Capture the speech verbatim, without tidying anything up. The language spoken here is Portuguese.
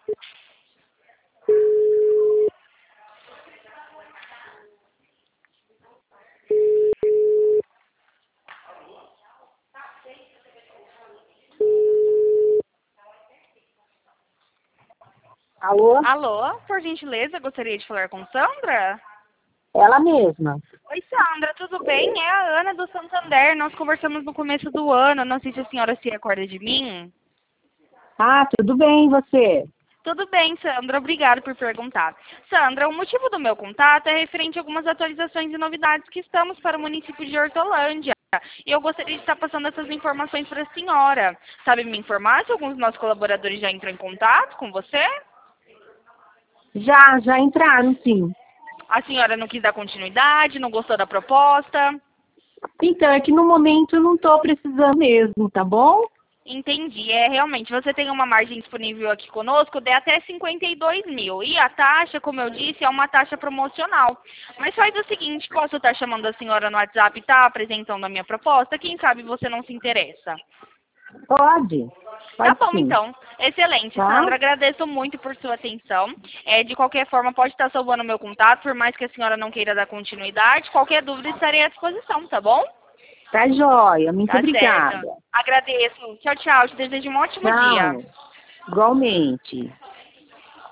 Alô? Alô, por gentileza, gostaria de falar com Sandra? Ela mesma. Oi, Sandra, tudo bem? É a Ana do Santander. Nós conversamos no começo do ano. Não sei se a senhora se recorda de mim. Ah, tudo bem, e você? Tudo bem, Sandra. Obrigada por perguntar. Sandra, o motivo do meu contato é referente a algumas atualizações e novidades que estamos para o município de Hortolândia. E eu gostaria de estar passando essas informações para a senhora. Sabe me informar se alguns dos nossos colaboradores já entrou em contato com você? Já, já entraram, sim. A senhora não quis dar continuidade, não gostou da proposta? Então, é que no momento eu não estou precisando mesmo, tá bom? Entendi. É, realmente, você tem uma margem disponível aqui conosco de até cinquenta e dois mil. E a taxa, como eu disse, é uma taxa promocional. Mas faz o seguinte, posso estar chamando a senhora no WhatsApp e tá apresentando a minha proposta? Quem sabe você não se interessa? Pode. Tá Pode bom, sim. então. Excelente, Tá? Sandra. Agradeço muito por sua atenção. É, de qualquer forma, pode estar salvando o meu contato, por mais que a senhora não queira dar continuidade. Qualquer dúvida, estarei à disposição, tá bom? Tá joia. Muito Tá certo. obrigada. Agradeço. Tchau, tchau. Te desejo um ótimo dia. Tchau. Igualmente.